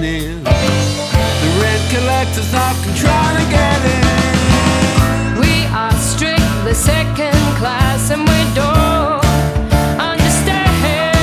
morning. The rent collector's knocking, trying to get in. We are strictly second class and we don't understand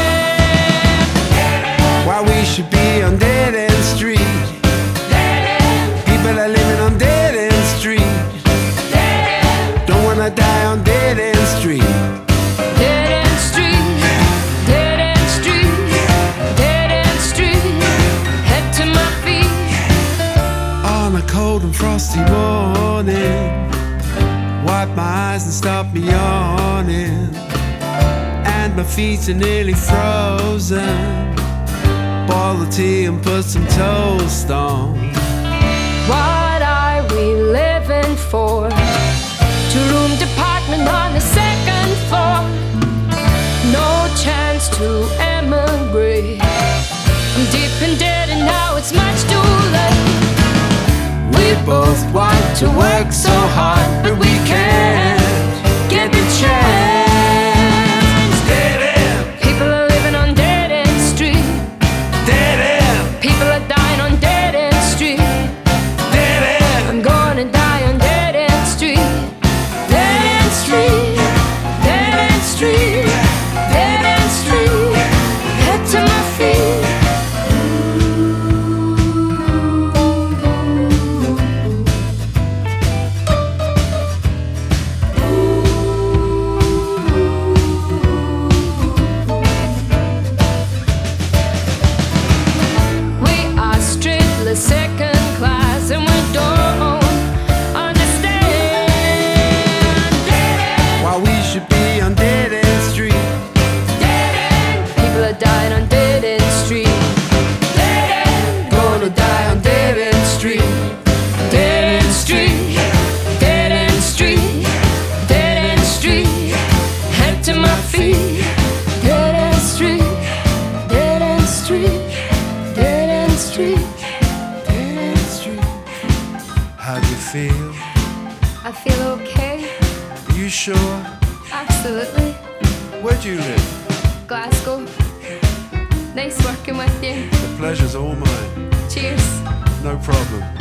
why we should be on Dead End Street. People are living on Dead End Street. Don't wanna die on Dead End Street. Dead End Street, Dead End Street, Dead End Street. Head to my feet On a cold and frosty morning, wipe my eyes and stop me yawning. And my feet are nearly frozen. Boil the tea and put some toast on. What are we living for? Two-room department on the second floor. No chance to emigrate. I'm deep in debt and now it's much too late. We both want to work so hard, but we can't get the chance. Dead end, People are living on Dead End Street. dead end, People are dying on Dead End Street. dead end. I'm gonna die on Dead End Street. Dead End Street, Dead End Street, Dead End Street. Head to my feet. We are strictly second class and we don't understand. Why we should be on Dead End Street. People are dying on Dead End Street. Gonna die on Dead End Street. Dead End Street, Dead End Street, Dead End Street. Head to my feet. Dead End Street, Dead End Street, Dead End Street, Dead End Street. How do you feel? I feel okay, You sure? absolutely. Where do you live? Glasgow. Nice working with you. The pleasure's all mine. Cheers. No problem.